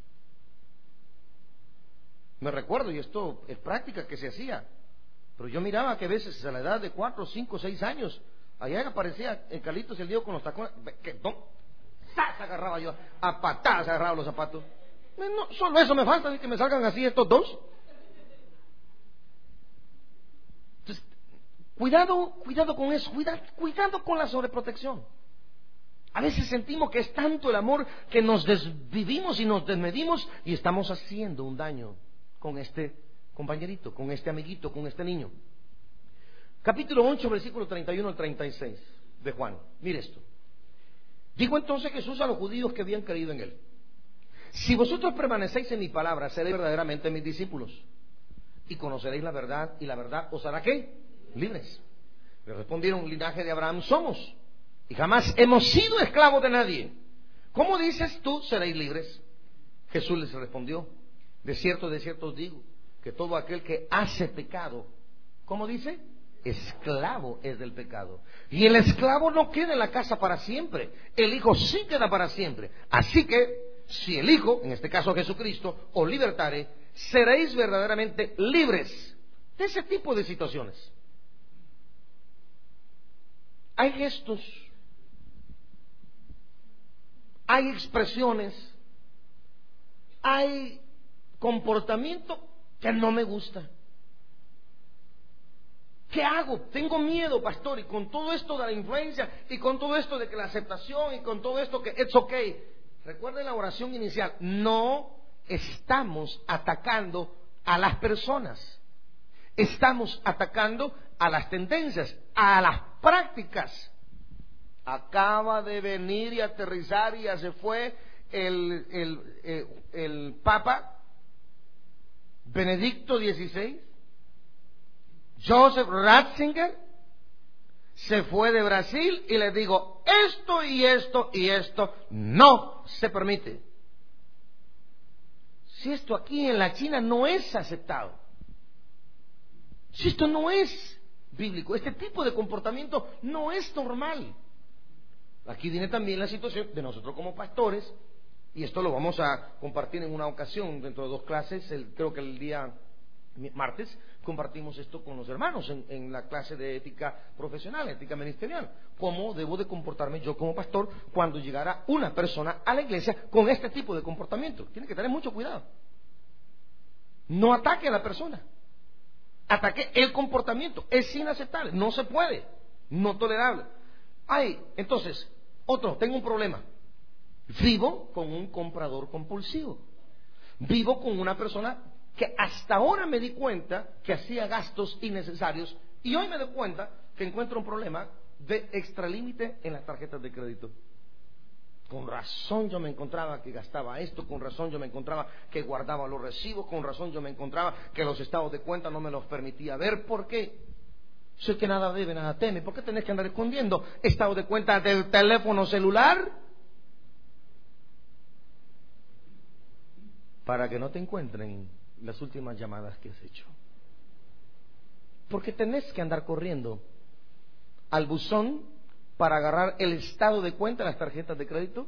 Me recuerdo, y esto es práctica que se hacía, pero yo miraba que a veces a la edad de cuatro, cinco, seis años, allá aparecía el Carlitos el Diego con los tacones, que no, ¡zas! Agarraba yo, a patadas agarraba los zapatos. No, solo eso me falta, que me salgan así estos dos. Entonces, cuidado, cuidado con eso, cuidado, cuidado con la sobreprotección. A veces sentimos que es tanto el amor que nos desvivimos y nos desmedimos y estamos haciendo un daño con este compañerito, con este amiguito, con este niño. Capítulo ocho, versículo treinta y uno al treinta y seis de Juan. Mire esto. Dijo entonces Jesús a los judíos que habían creído en él: si vosotros permanecéis en mi palabra, seréis verdaderamente mis discípulos y conoceréis la verdad, y la verdad os hará ¿qué? Libres. Le respondieron: linaje de Abraham somos y jamás hemos sido esclavos de nadie. ¿Cómo dices tú seréis libres? Jesús les respondió: de cierto, de cierto os digo, que todo aquel que hace pecado, ¿cómo dice? Esclavo es del pecado. Y el esclavo no queda en la casa para siempre, el hijo sí queda para siempre. Así que si el hijo, en este caso Jesucristo, os libertare, seréis verdaderamente libres de ese tipo de situaciones. Hay gestos, hay expresiones, hay comportamiento que no me gusta. ¿Qué hago? Tengo miedo, pastor, y con todo esto de la influencia, y con todo esto de que la aceptación, y con todo esto que it's okay. Recuerden la oración inicial. No estamos atacando a las personas. Estamos atacando a las tendencias, a las prácticas, Acaba de venir y aterrizar y ya se fue el, el, el, el Papa Benedicto dieciséis. Joseph Ratzinger se fue de Brasil y les digo, esto y esto y esto no se permite. Si esto aquí en la China no es aceptado, si esto no es bíblico, este tipo de comportamiento no es normal. Aquí viene también la situación de nosotros como pastores, y esto lo vamos a compartir en una ocasión dentro de dos clases, el, creo que el día martes compartimos esto con los hermanos en, en la clase de ética profesional, ética ministerial. ¿Cómo debo de comportarme yo como pastor cuando llegara una persona a la iglesia con este tipo de comportamiento? Tiene que tener mucho cuidado. No ataque a la persona, ataque el comportamiento. Es inaceptable, no se puede, no tolerable. Ay, entonces, otro, tengo un problema. Vivo con un comprador compulsivo. Vivo con una persona que hasta ahora me di cuenta que hacía gastos innecesarios y hoy me doy cuenta que encuentro un problema de extralímite en las tarjetas de crédito. Con razón yo me encontraba que gastaba esto, con razón yo me encontraba que guardaba los recibos, con razón yo me encontraba que los estados de cuenta no me los permitía ver. ¿Por qué? Sé que nada debe, nada teme. ¿Por qué tenés que andar escondiendo estados de cuenta del teléfono celular? Para que no te encuentren las últimas llamadas que has hecho. Porque tenés que andar corriendo al buzón para agarrar el estado de cuenta de las tarjetas de crédito.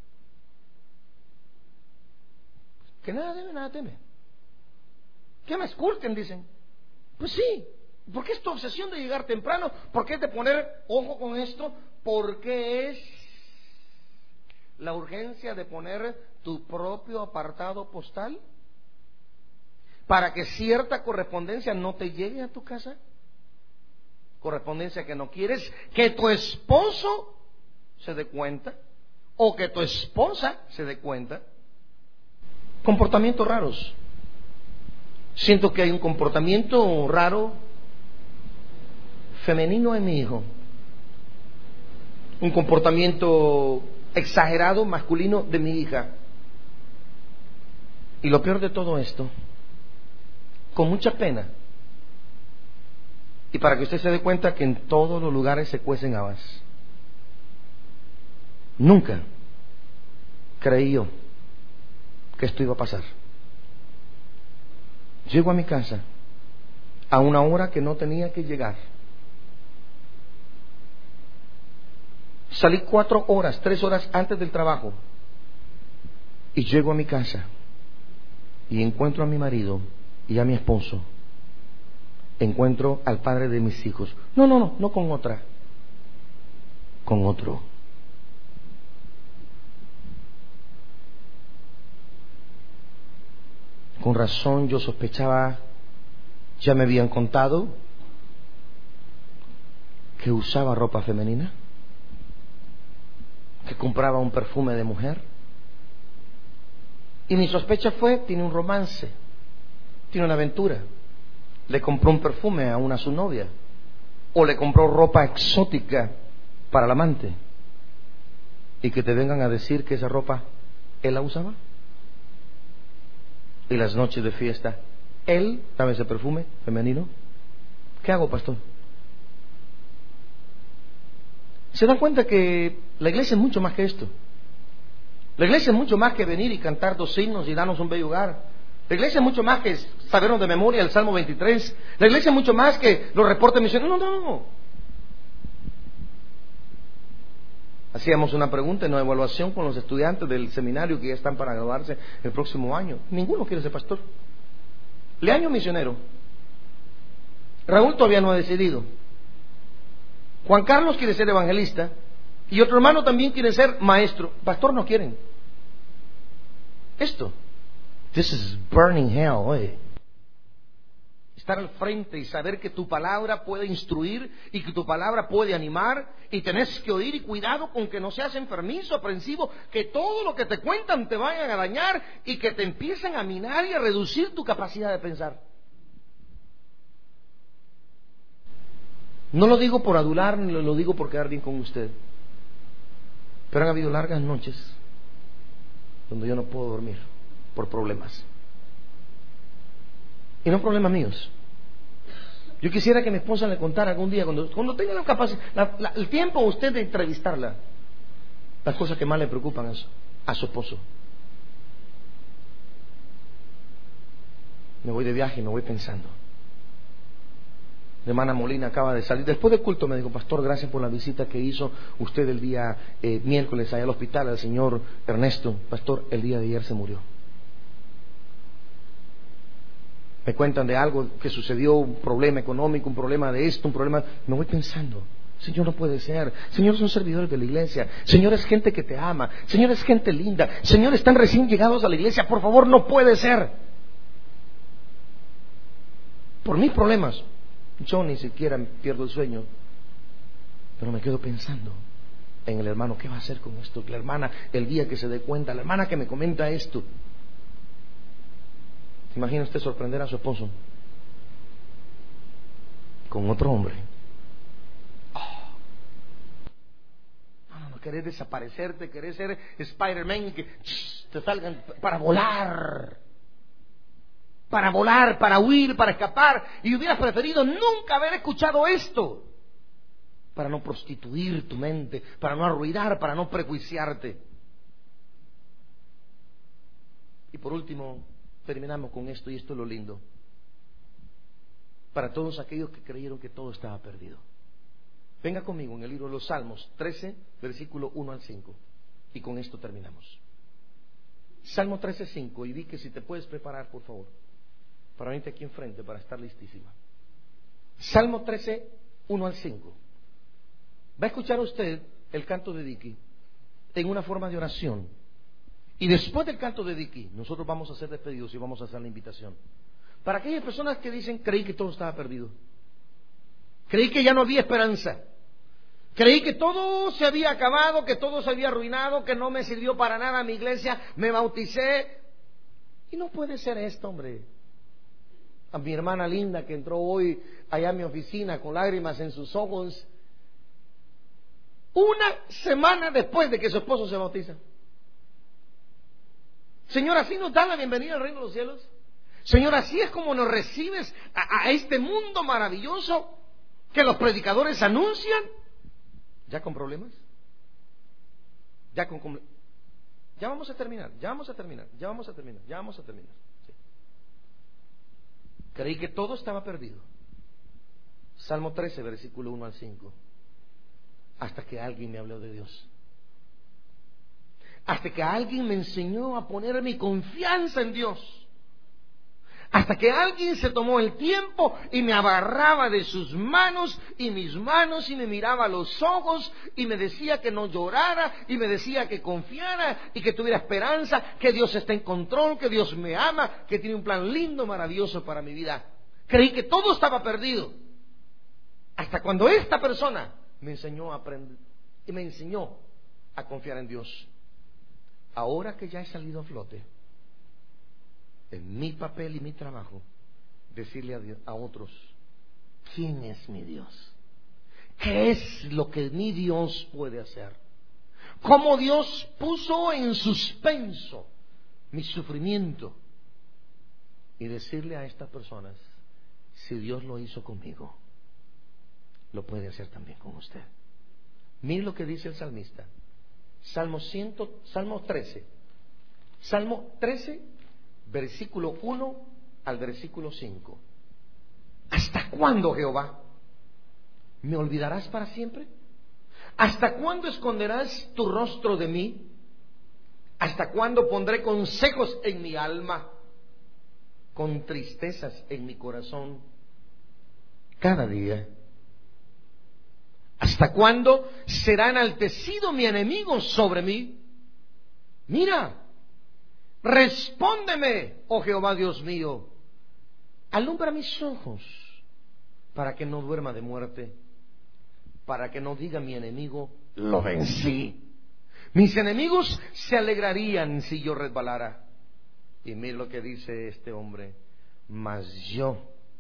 Que nada debe, nada teme. Que me esculquen, dicen. Pues sí. ¿Por qué es tu obsesión de llegar temprano? ¿Por qué es de poner ojo con esto? ¿Por qué es la urgencia de poner tu propio apartado postal para que cierta correspondencia no te llegue a tu casa? Correspondencia que no quieres que tu esposo se dé cuenta o que tu esposa se dé cuenta. Comportamientos raros. Siento que hay un comportamiento raro femenino en mi hijo, un comportamiento exagerado masculino de mi hija. Y lo peor de todo esto, con mucha pena, y para que usted se dé cuenta que en todos los lugares se cuecen habas, nunca creí yo que esto iba a pasar. Llego a mi casa a una hora que no tenía que llegar. Salí cuatro horas, tres horas antes del trabajo y llego a mi casa y encuentro a mi marido y a mi esposo. Encuentro al padre de mis hijos. No, no, no, no con otra, con otro. Con razón yo sospechaba, ya me habían contado que usaba ropa femenina, que compraba un perfume de mujer. Y mi sospecha fue, tiene un romance, tiene una aventura. Le compró un perfume a una su novia, o le compró ropa exótica para el amante, y que te vengan a decir que esa ropa él la usaba. Y las noches de fiesta, él daba ese perfume femenino. ¿Qué hago, pastor? ¿Se dan cuenta que la iglesia es mucho más que esto? La iglesia es mucho más que venir y cantar dos himnos y darnos un bello hogar. La iglesia es mucho más que sabernos de memoria el Salmo veintitrés. La iglesia es mucho más que los reportes misioneros. No, no, no. Hacíamos una pregunta en una evaluación con los estudiantes del seminario que ya están para graduarse el próximo año. Ninguno quiere ser pastor. Leaño misionero. Raúl todavía no ha decidido. Juan Carlos quiere ser evangelista y otro hermano también quiere ser maestro. Pastor no quieren. Esto, this is burning hell, oye. Estar al frente y saber que tu palabra puede instruir y que tu palabra puede animar, y tenés que oír, y cuidado con que no seas enfermizo, aprensivo, que todo lo que te cuentan te vayan a dañar y que te empiecen a minar y a reducir tu capacidad de pensar. No lo digo por adular, ni lo digo por quedar bien con usted. Pero han habido largas noches donde yo no puedo dormir por problemas. Y no problemas míos. Yo quisiera que mi esposa le contara algún día, cuando, cuando tenga la capacidad, la, la, el tiempo usted de entrevistarla, las cosas que más le preocupan a su, a su esposo. Me voy de viaje y me voy pensando. La hermana Molina acaba de salir. Después del culto me dijo: pastor, gracias por la visita que hizo usted el día eh, miércoles allá al hospital al señor Ernesto. Pastor, el día de ayer se murió. Me cuentan de algo que sucedió, un problema económico, un problema de esto, un problema... Me voy pensando, Señor, no puede ser. Señor, son servidores de la iglesia. Señor, es gente que te ama. Señor, es gente linda. Señor, están recién llegados a la iglesia. Por favor, no puede ser. Por mis problemas, yo ni siquiera pierdo el sueño, pero me quedo pensando en el hermano. ¿Qué va a hacer con esto? La hermana, el día que se dé cuenta, la hermana que me comenta esto. ¿Se imagina usted sorprender a su esposo con otro hombre? Oh. No, no, no, querés desaparecerte, querés ser Spider-Man y que ch, te salgan para volar. Para volar, para huir, para escapar. Y hubieras preferido nunca haber escuchado esto, para no prostituir tu mente, para no arruinar, para no prejuiciarte. Y por último, terminamos con esto, y esto es lo lindo. Para todos aquellos que creyeron que todo estaba perdido. Venga conmigo en el libro de los Salmos trece, versículo uno al cinco. Y con esto terminamos. Salmo trece, cinco. Y vi que si te puedes preparar, por favor, para venirte aquí enfrente, para estar listísima. Salmo trece, uno al cinco. Va a escuchar usted el canto de Dicky en una forma de oración. Y después del canto de Dicky, nosotros vamos a ser despedidos y vamos a hacer la invitación. Para aquellas personas que dicen: creí que todo estaba perdido, creí que ya no había esperanza, creí que todo se había acabado, que todo se había arruinado, que no me sirvió para nada mi iglesia, me bauticé. Y no puede ser esto, hombre. A mi hermana linda que entró hoy allá a mi oficina con lágrimas en sus ojos, una semana después de que su esposo se bautiza. Señor, ¿así nos dan la bienvenida al reino de los cielos? Señor, ¿así es como nos recibes a, a este mundo maravilloso que los predicadores anuncian? ¿Ya con problemas? ¿Ya con... Ya vamos a terminar, ya vamos a terminar, ya vamos a terminar, ya vamos a terminar. Sí. Creí que todo estaba perdido. Salmo trece, versículo uno al cinco. Hasta que alguien me habló de Dios. Hasta que alguien me enseñó a poner mi confianza en Dios. Hasta que alguien se tomó el tiempo y me agarraba de sus manos y mis manos y me miraba a los ojos y me decía que no llorara y me decía que confiara y que tuviera esperanza, que Dios está en control, que Dios me ama, que tiene un plan lindo, maravilloso para mi vida. Creí que todo estaba perdido. Hasta cuando esta persona me enseñó a aprender y me enseñó a confiar en Dios. Ahora que ya he salido a flote, en mi papel y mi trabajo, decirle a, Dios, a otros: ¿quién es mi Dios? ¿Qué es lo que mi Dios puede hacer? ¿Cómo Dios puso en suspenso mi sufrimiento? Y decirle a estas personas: si Dios lo hizo conmigo, lo puede hacer también con usted. Mire lo que dice el salmista. Salmo, cien, Salmo trece. Salmo trece, versículo uno al versículo cinco. ¿Hasta cuándo, Jehová? ¿Me olvidarás para siempre? ¿Hasta cuándo esconderás tu rostro de mí? ¿Hasta cuándo pondré consejos en mi alma, con tristezas en mi corazón cada día? ¿Hasta cuándo será enaltecido mi enemigo sobre mí? Mira, respóndeme, oh Jehová Dios mío. Alumbra mis ojos para que no duerma de muerte, para que no diga mi enemigo: lo vencí. Mis enemigos se alegrarían si yo resbalara. Y mira lo que dice este hombre: mas yo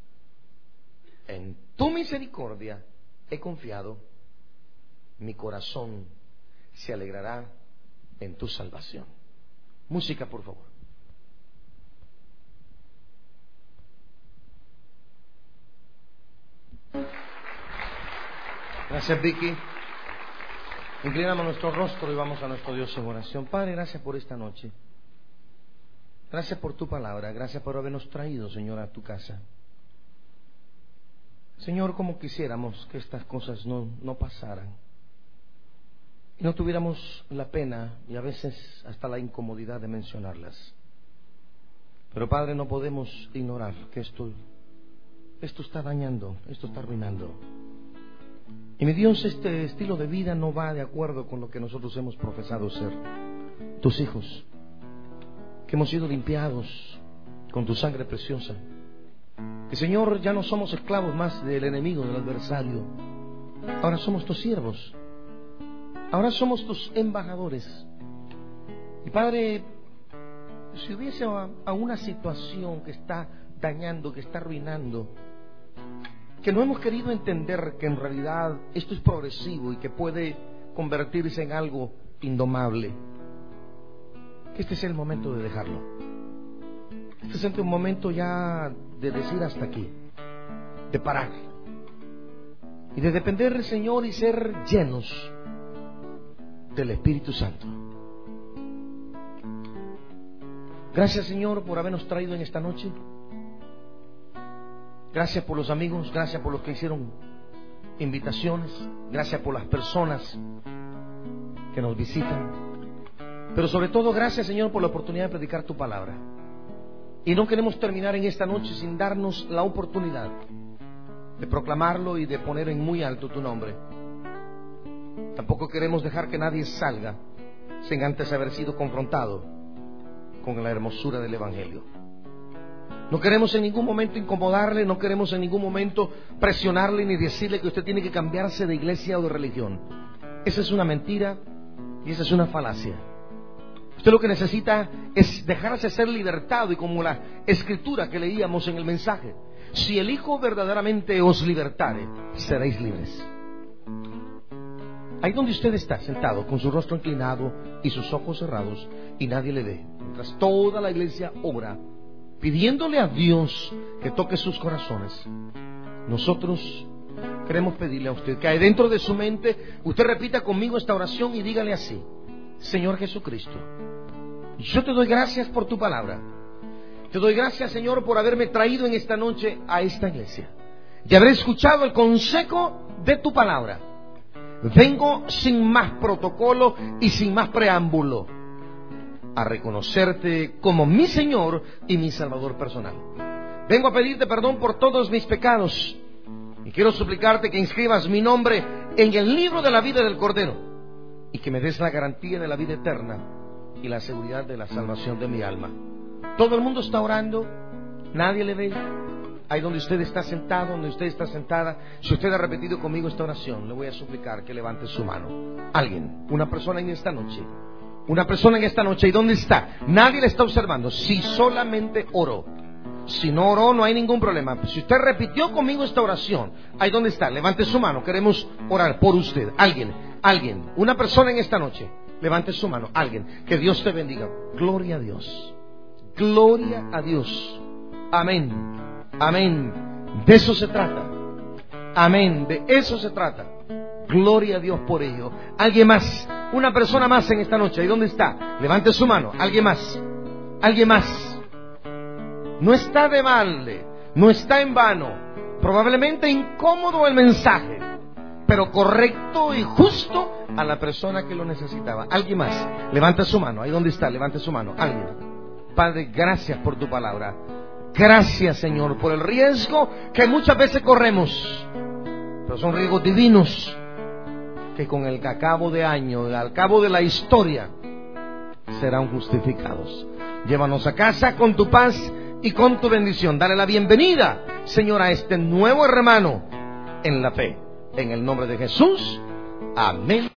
en tu misericordia he confiado. Mi corazón se alegrará en tu salvación. Música, por favor. Gracias, Vicky. Inclinamos nuestro rostro y vamos a nuestro Dios en oración. Padre, gracias por esta noche. Gracias por tu palabra. Gracias por habernos traído, Señor, a tu casa. Señor, como quisiéramos que estas cosas no, no pasaran y no tuviéramos la pena y a veces hasta la incomodidad de mencionarlas. Pero, Padre, no podemos ignorar que esto, esto está dañando, esto está arruinando. Y mi Dios, este estilo de vida no va de acuerdo con lo que nosotros hemos profesado ser tus hijos, que hemos sido limpiados con tu sangre preciosa. Que, Señor, ya no somos esclavos más del enemigo, del adversario. Ahora somos tus siervos. Ahora somos tus embajadores. Y, Padre, si hubiese a, a una situación que está dañando, que está arruinando, que no hemos querido entender que en realidad esto es progresivo y que puede convertirse en algo indomable, que este sea el momento de dejarlo. Este es un momento ya de decir hasta aquí, de parar y de depender del Señor y ser llenos del Espíritu Santo. Gracias, Señor, por habernos traído en esta noche. Gracias por los amigos, gracias por los que hicieron invitaciones, gracias por las personas que nos visitan, pero sobre todo gracias, Señor, por la oportunidad de predicar tu palabra. Y no queremos terminar en esta noche sin darnos la oportunidad de proclamarlo y de poner en muy alto tu nombre. Tampoco queremos dejar que nadie salga sin antes haber sido confrontado con la hermosura del Evangelio. No queremos en ningún momento incomodarle, no queremos en ningún momento presionarle ni decirle que usted tiene que cambiarse de iglesia o de religión. Esa es una mentira y esa es una falacia. Usted lo que necesita es dejarse ser libertado, y como la escritura que leíamos en el mensaje, si el Hijo verdaderamente os libertare, seréis libres. Ahí donde usted está sentado con su rostro inclinado y sus ojos cerrados y nadie le ve, mientras toda la iglesia ora pidiéndole a Dios que toque sus corazones, nosotros queremos pedirle a usted que ahí dentro de su mente usted repita conmigo esta oración y dígale así: Señor Jesucristo, yo te doy gracias por tu palabra. Te doy gracias, Señor, por haberme traído en esta noche a esta iglesia y haber escuchado el consejo de tu palabra. Vengo sin más protocolo y sin más preámbulo a reconocerte como mi Señor y mi Salvador personal. Vengo a pedirte perdón por todos mis pecados y quiero suplicarte que inscribas mi nombre en el libro de la vida del Cordero y que me des la garantía de la vida eterna y la seguridad de la salvación de mi alma. Todo el mundo está orando, nadie le ve. Ahí donde usted está sentado, donde usted está sentada, si usted ha repetido conmigo esta oración, le voy a suplicar que levante su mano. Alguien, una persona en esta noche, una persona en esta noche, ¿y dónde está? Nadie le está observando. Si solamente oró. Si no oró, no hay ningún problema. Si usted repitió conmigo esta oración, ahí donde está, levante su mano. Queremos orar por usted. Alguien, alguien, una persona en esta noche, levante su mano. Alguien, que Dios te bendiga. Gloria a Dios. Gloria a Dios. Amén. Amén. De eso se trata. Amén. De eso se trata. Gloria a Dios por ello. Alguien más. Una persona más en esta noche. ¿Y dónde está? Levante su mano. Alguien más. Alguien más. No está de balde. No está en vano. Probablemente incómodo el mensaje, pero correcto y justo a la persona que lo necesitaba. Alguien más. Levante su mano. Ahí donde está. Levante su mano. Alguien. Padre, gracias por tu palabra. Gracias, Señor, por el riesgo que muchas veces corremos, pero son riesgos divinos que con el cabo de año, al cabo de la historia, serán justificados. Llévanos a casa con tu paz y con tu bendición. Dale la bienvenida, Señor, a este nuevo hermano en la fe. En el nombre de Jesús. Amén.